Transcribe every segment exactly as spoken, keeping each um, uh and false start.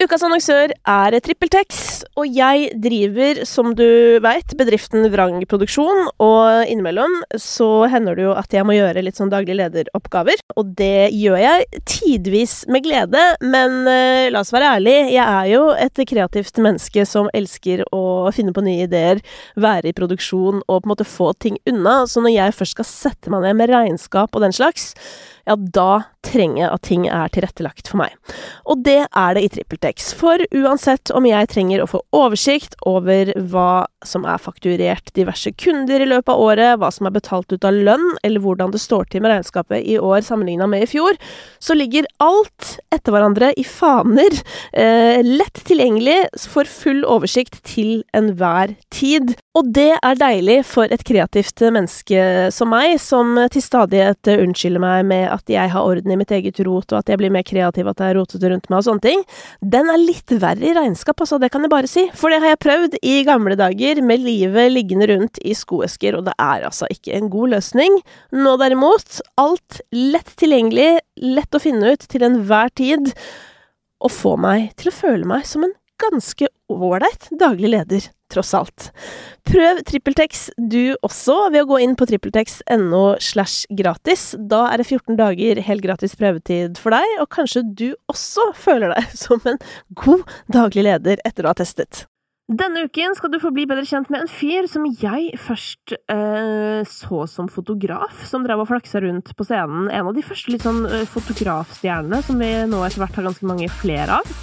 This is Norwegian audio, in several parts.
Ukas annonsør er TrippelTex, og jeg driver, som du vet, bedriften Vrang Produksjon, og innimellom så hender det jo at jeg må gjøre litt sånn daglig lederoppgaver, og det gjør jeg tidvis med glede, men uh, la oss være ærlig, jeg er jo et kreativt menneske som elsker å finne på nye ideer, være i produksjon og på en måte få ting unna, så når jeg først skal sette meg ned med regnskap og den slags, ja, da trenger jeg at ting er tilrettelagt for meg. Og det er det i TrippelTex, for uansett om jeg trenger å få oversikt over hva som er fakturert diverse kunder i løpet av året, hva som er betalt ut av lønn, eller hvordan det står til med regnskapet i år sammenlignet med i fjor, så ligger alt etter hverandre i faner, eh, lett tilgjengelig for full oversikt til enhver tid. Og det er deilig for et kreativt menneske som meg, som til stadighet unnskylder meg med at jeg har orden i mitt eget rot, og at jeg blir mer kreativ, at jeg er rotet rundt meg og sånne ting. Den er litt verre i regnskap, altså, det kan jeg bare si. For det har jeg prøvd i gamle dager, med livet liggende rundt i skoesker, og det er altså ikke en god løsning. Nå derimot, alt lett tilgjengelig, lett å finne ut til enhver tid, og få meg til å føle meg som en ganske ålreit daglig leder, tross alt. Prøv TrippelTex du også ved å gå inn på trippeltex.no slash gratis. Da er det fjorten dager helt gratis prøvetid for deg, og kanskje du også føler deg som en god daglig leder etter å ha testet. Denne uken skal du få bli bedre kjent med en fyr som jeg først eh, så som fotograf, som drev og flaksa rundt på scenen. En av de første litt sånn eh, fotografstjernene som vi nå etter hvert har ganske mange flere av.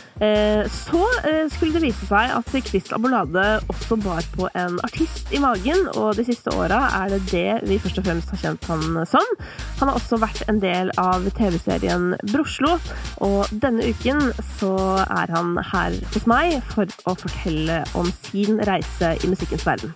Så skulle det vise seg at Chris Abolade også bar på en artist i magen, og de siste åra er det det vi først og fremst har kjent han som. Han har også vært en del av T V-serien Broslo, og denne uken så er han her hos meg for å fortelle om sin reise i musikkens verden.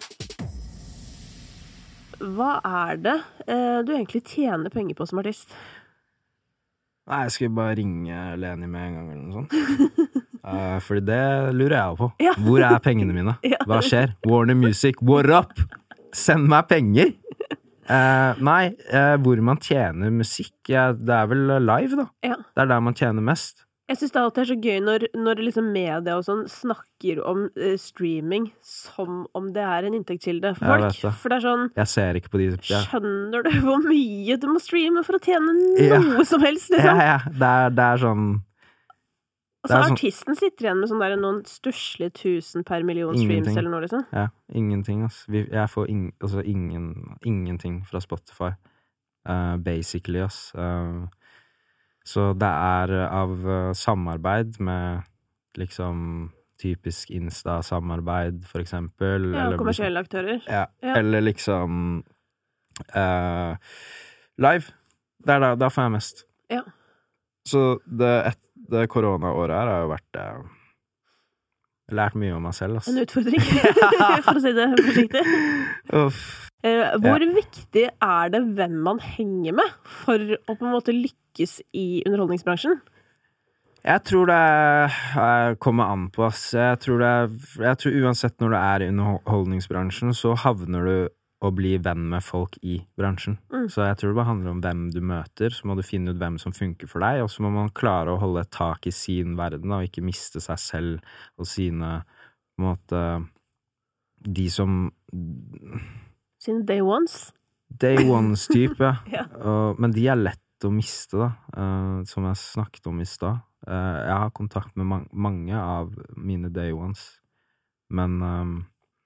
Hva er det du egentlig tjener penger på som artist? Nei, jeg skal bare ringe Leni med en gang eller noe sånt. uh, fordi det lurer jeg på. Ja. Hvor er pengene mine? Hva skjer? Warner Music, what up? Send meg penger! Uh, nei, uh, hvor man tjener musikk, ja, det er vel live da. Ja. Det er der man tjener mest. Jeg synes det alltid er så gøy når, når liksom media og sånn snakker om uh, streaming som om det er en inntektskilde for folk. Det. For det er sånn, jeg ser ikke på de ja. Skjønner du hvor mye du må streame for å tjene noe ja. Som helst, liksom? Ja, ja, det er, det er sånn Og så artisten sånn, sitter igjen med sånn der noen stusslige tusen per million streams ingenting. Eller noe, liksom. Ja, ingenting, ass. Vi, jeg får ing, altså, ingen, ingenting fra Spotify. Uh, basically, ass. Uh, Så det er av samarbeid med liksom typisk Insta-samarbeid, for eksempel. Ja, eller kommersielle aktører. Ja, ja. Eller liksom uh, live. Der, der, der får jeg mest. Ja. Så det, et, det korona-året her har jo vært uh, lært mye om meg selv. Altså. En utfordring, for å si det forsiktig. Uff. Uh, hvor ja. Viktig er det hvem man henger med for å på en måte lykkes i underholdningsbransjen? Jeg tror det kommer an på oss. Jeg tror, det, jeg tror uansett når du er i underholdningsbransjen, så havner du å bli venn med folk i bransjen. Mm. Så jeg tror det bare handler om hvem du møter, så må du finne ut hvem som funker for deg, og så må man klare å holde et tak i sin verden, og ikke miste seg selv og sine, på en måte, de som sine day ones. Day ones type, ja. uh, men de er lett å miste da, uh, som jeg snakket om i sted. Uh, jeg har kontakt med ma- mange av mine day ones, men um,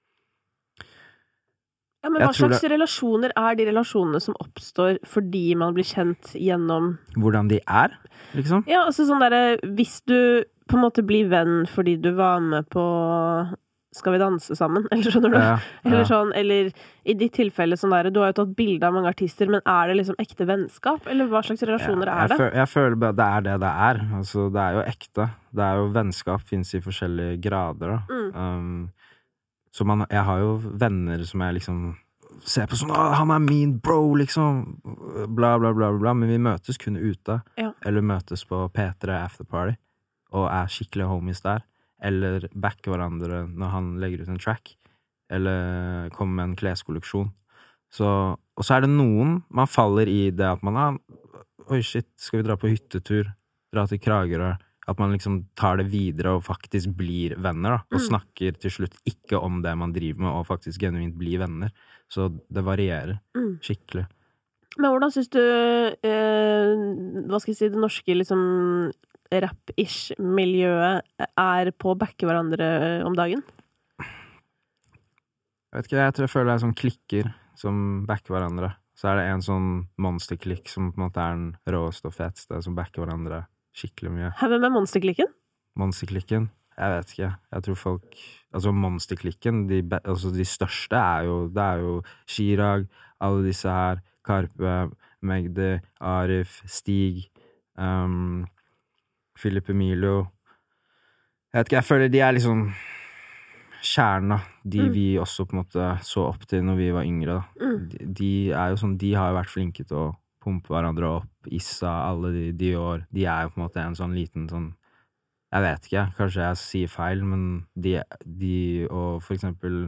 ja, men hva slags det, relasjoner er de relasjonene som oppstår fordi man blir kjent gjennom hvordan de er, liksom? Ja, altså sånn der, hvis du på en måte blir venn fordi du var med på Skal vi danse sammen? Eller skjønner du? Ja, ja. Eller sånn, eller i ditt tilfelle sånn der, du har jo tatt bilde av mange artister, men er det liksom ekte vennskap? Eller hva slags relasjoner ja, er det? Jeg, føl, jeg føler bare det er det det er. Altså, det er jo ekte. Det er jo vennskap, finnes i forskjellige grader da. Mm. Um, så man, jeg har jo venner som jeg liksom ser på sånn, han er min bro, liksom, bla bla bla bla, men vi møtes kun ute, ja. Eller møtes på P tre Afterparty, og er skikkelig homies der. Eller backe hverandre når han legger ut en track, eller kommer med en kleskolleksjon. Så, og så er det noen, man faller i det at man har, oi shit, skal vi dra på hyttetur, dra til Kragerø, At man liksom tar det videre og faktisk blir venner, da. Og mm. snakker til slutt ikke om det man driver med, og faktisk genuint blir venner. Så det varierer mm. skikkelig. Men hvordan synes du, eh, hva skal jeg si, det norske liksom rap-ish-miljøet er på å backe hverandre om dagen? Jeg vet ikke, jeg tror jeg føler det er sånn klikker som backer hverandre. Så er det en sånn monsterklikk som på en måte er den råeste og feteste, som backer hverandre skikkelig mye. Hvem er monsterklikken? Monsterklikken? Jeg vet ikke. Jeg tror folk... Altså, monsterklikken, de, altså, de største er jo... Det er jo Chirag, alle disse her, Karpe, Magdi, Arif, Stig, um, Philip Emilio. Jeg vet ikke, jeg føler de er liksom kjerna, de mm. vi også på en måte så opp til når vi var yngre. Da. Mm. De, de er jo sånn, de har jo vært flinke til å pumpe hverandre opp, Issa, alle de, de år. De er jo på en måte en sånn liten sånn, jeg vet ikke, kanskje jeg sier feil, men de, de og for eksempel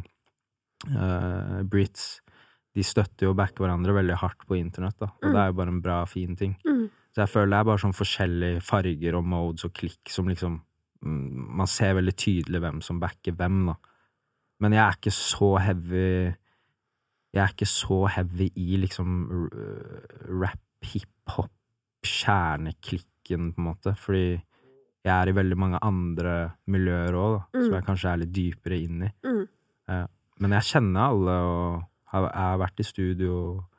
uh, Brits, de støtter jo og backer hverandre veldig hardt på internett, da. Og mm. det er jo bare en bra, fin ting. Mm. Så jeg føler det er bare sånn forskjellige farger og modes og klikk som liksom, mm, man ser veldig tydelig hvem som backer hvem, da. Men jeg er ikke så heavy, jeg er ikke så heavy i liksom rap, hip-hop, kjerneklikken på en måte, fordi jeg er i veldig mange andre miljøer også, da, mm. som jeg kanskje er litt dypere inn i. Mm. Uh, men jeg kjenner alle, og har, jeg har vært i studio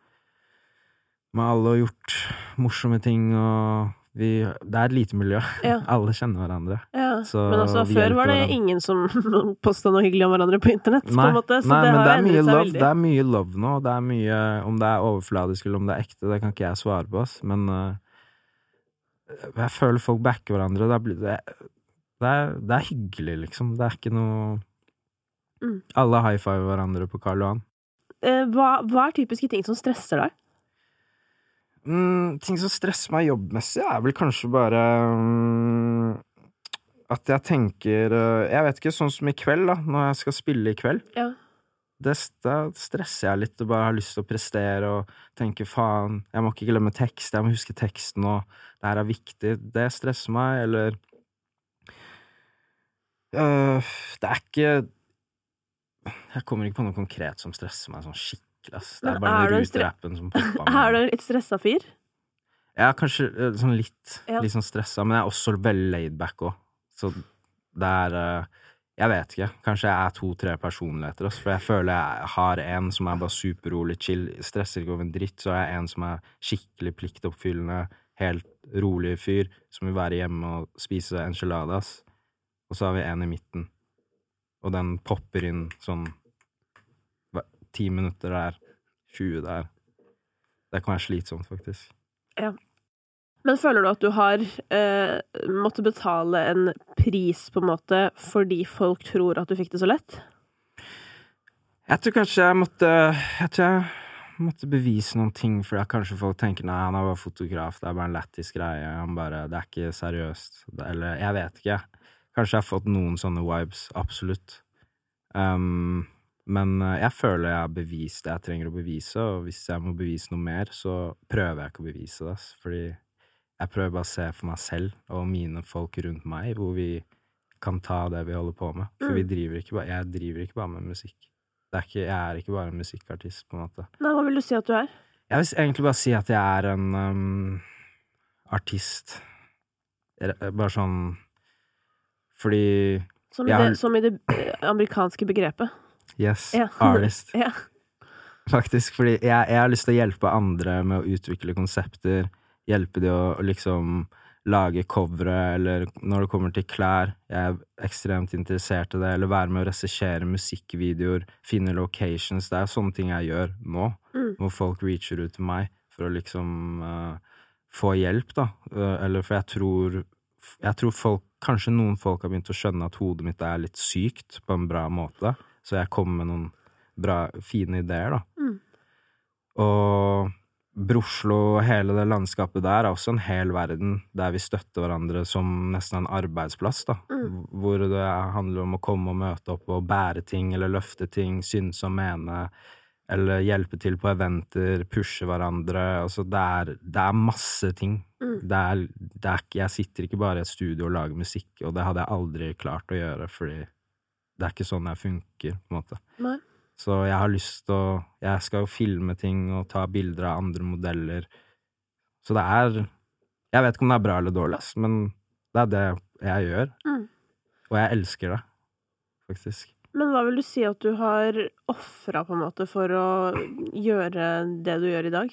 med alle og gjort morsomme ting, og vi, det er et lite miljø. Ja. Alle kjenner hverandre. Ja. Så men altså, før var det hverandre. Ingen som postet noe hyggelig om hverandre på internett, nei, på en måte, så nei, det har det endret seg love, veldig. Det er mye love nå, det er mye, om det er overfladisk eller om det er ekte, det kan ikke jeg svare på oss, men uh, jeg føler folk backer hverandre, det er, det, det, er, det er hyggelig, liksom. Det er ikke noe... Mm. Alle high-five hverandre på Karl Johan. Uh, hva, hva er typiske ting som stresser deg? Mm, ting som stresser meg jobbmessig er vel kanskje bare um, at jeg tenker uh, jeg vet ikke, sånn som i kveld da, når jeg skal spille i kveld ja. det, da stresser jeg litt og bare har lyst til å prestere og tenker, faen, jeg må ikke glemme tekst, jeg må huske teksten og det her er viktig, det stresser meg, eller uh, det er ikke jeg kommer ikke på noe konkret som stresser meg sånn skikkelig. Det er bare er den ruterappen som popper med. Er du en litt stresset fyr? Ja, kanskje sånn litt, ja. litt sånn stresset, men jeg er også veldig laid back også. Så det er, jeg vet ikke, kanskje jeg er to-tre personligheter, for jeg føler jeg har en som er bare superrolig, chill, stresser ikke over en dritt, så er jeg en som er skikkelig pliktoppfyllende, helt rolig fyr, som vil være hjemme og spise enchiladas, og så har vi en i midten, og den popper inn sånn ti minutter der, tjue der. Det kan være slitsomt, faktisk. Ja. Men føler du at du har eh, måttet betale en pris, på en måte, fordi folk tror at du fikk det så lett? Jeg tror kanskje jeg måtte, jeg tror jeg måtte bevise noen ting, for kanskje folk tenker, nei, han er bare fotograf, det er bare en lættis greie, han bare, det er ikke seriøst. Eller, jeg vet ikke. Kanskje jeg har fått noen sånne vibes, absolutt. Um, Men jeg føler jeg har bevist det jeg trenger å bevise, og hvis jeg må bevise noe mer, så prøver jeg ikke å bevise det, fordi jeg prøver bare å se for meg selv og mine folk rundt meg, hvor vi kan ta det vi holder på med. For vi driver ikke bare, jeg driver ikke bare med musikk. Det er ikke, jeg er ikke bare en musikkartist, på en måte. Nei, hva vil du si at du er? Jeg vil egentlig bare si at jeg er en um, artist. Bare sånn, fordi... Som i, det, har... som i det amerikanske begrepet? Yes, ja. artist. Ja. Faktisk, fordi jeg, jeg har lyst til å hjelpe andre med å utvikle konsepter, hjelpe de å, å liksom lage covere, eller når det kommer til klær, jeg er ekstremt interessert i det, eller være med å regissere musikkvideoer, finne locations, det er sånne ting jeg gjør nå, mm. hvor folk reacher ut til meg for å liksom uh, få hjelp, da, uh, eller for jeg tror, jeg tror folk, kanskje noen folk har begynt å skjønne at hodet mitt er litt sykt på en bra måte, så jeg kommer med noen bra, fine ideer, da. Mm. Og Broslo og hele det landskapet der er også en hel verden der vi støtter hverandre som nesten en arbeidsplass, da. Mm. Hvor det handler om å komme og møte opp og bære ting, eller løfte ting, synes og mene, eller hjelpe til på eventer, pushe hverandre. Altså, det er, det er masse ting. Mm. Det er, det er, jeg sitter ikke bare i et studio og lager musikk, og det hadde jeg aldri klart å gjøre, fordi det er ikke sånn jeg funker, på en måte. Nei. Så jeg har lyst til å, jeg skal jo filme ting og ta bilder av andre modeller. Så det er, jeg vet ikke om det er bra eller dårlig, men det er det jeg gjør. Mm. Og jeg elsker det, faktisk. Men hva vil du si at du har offret på en måte for å gjøre det du gjør i dag?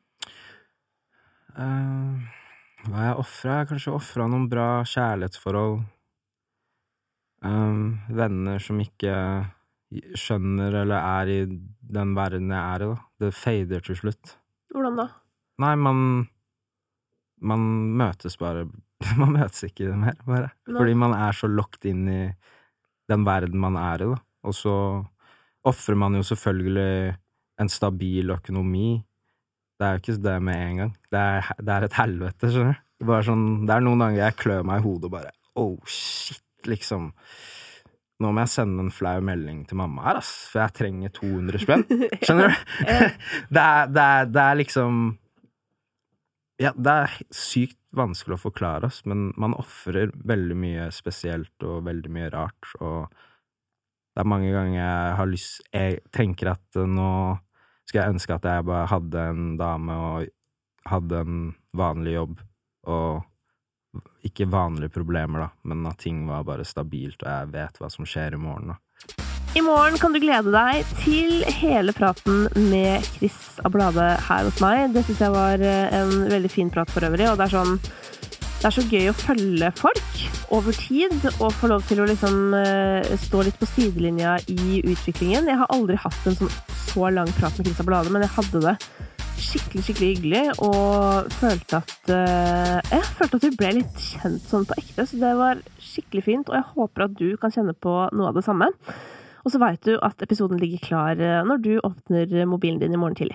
Uh, hva jeg offret? Jeg har kanskje offret noen bra kjærlighetsforhold. Um, venner som ikke skjønner eller er i den verden jeg er i, da. Det fader til slutt. Hvordan da? Nei, man man møtes bare man møtes ikke mer, bare. Nei. Fordi man er så locked inn i den verden man er i, da. Og så offrer man jo selvfølgelig en stabil økonomi. Det er jo ikke det med en gang. Det er, det er et helvete, skjønner du? Det er bare sånn, det er noen ganger jeg klør meg i hodet og bare, oh shit, liksom. Nå må jeg sende en flau melding til mamma her, ass, for jeg trenger to hundre spenn. Skjønner du? det, er, det, er, det er liksom, ja, det er sykt vanskelig å forklare oss, men man offrer veldig mye spesielt og veldig mye rart, og det er mange ganger jeg har lyst, jeg tenker at nå skal jeg ønske at jeg bare hadde en dame og hadde en vanlig jobb, og ikke vanlige problemer da, men at ting var bare stabilt, og jeg vet hva som skjer i morgen da. I morgen kan du glede deg til hele praten med Chris Ablade her hos meg. Det synes jeg var en veldig fin prat for øvrig, og det er sånn, det er så gøy å følge folk over tid, og få lov til å liksom uh, stå litt på sidelinja i utviklingen. Jeg har aldri hatt en sånn så lang prat med Chris Ablade, men jeg hadde det skikkelig, skikkelig hyggelig, og følte at, uh, jeg følte at vi ble litt kjent sånn på ekte, så det var skikkelig fint, og jeg håper at du kan kjenne på noe av det samme. Og så vet du at episoden ligger klar når du åpner mobilen din i morgen tidlig.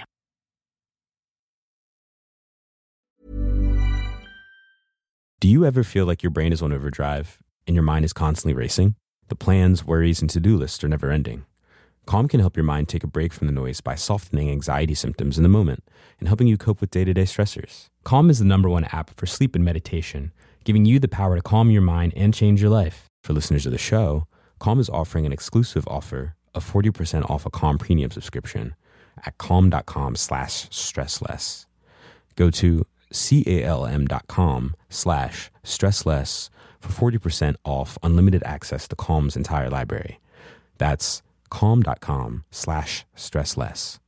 Do you ever feel like your brain is on overdrive and your mind is constantly racing? The plans, worries, and to-do lists are never ending. Calm can help your mind take a break from the noise by softening anxiety symptoms in the moment and helping you cope with day-to-day stressors. Calm is the number one app for sleep and meditation, giving you the power to calm your mind and change your life. For listeners of the show, Calm is offering an exclusive offer of forty percent off a Calm premium subscription at calm.com slash stressless. Go to calm.com slash stressless for forty percent off unlimited access to Calm's entire library. That's calm.com slash stressless.